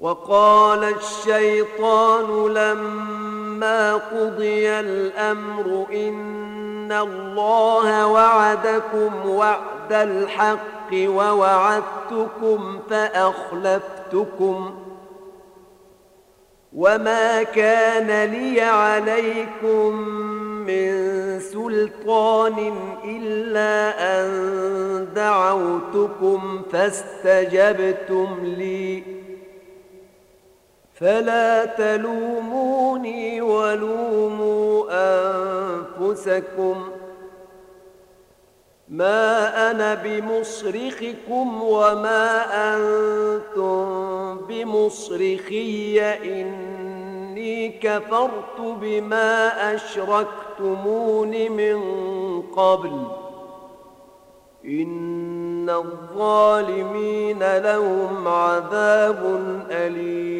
وقال الشيطان لما قضي الأمر إن الله وعدكم وعد الحق ووعدتكم فأخلفتكم وما كان لي عليكم من سلطان إلا أن دعوتكم فاستجبتم لي فلا تلوموني ولوموا أنفسكم ما أنا بمصرخكم وما أنتم بمصرخي إني كفرت بما أشركتمون من قبل إن الظالمين لهم عذاب أليم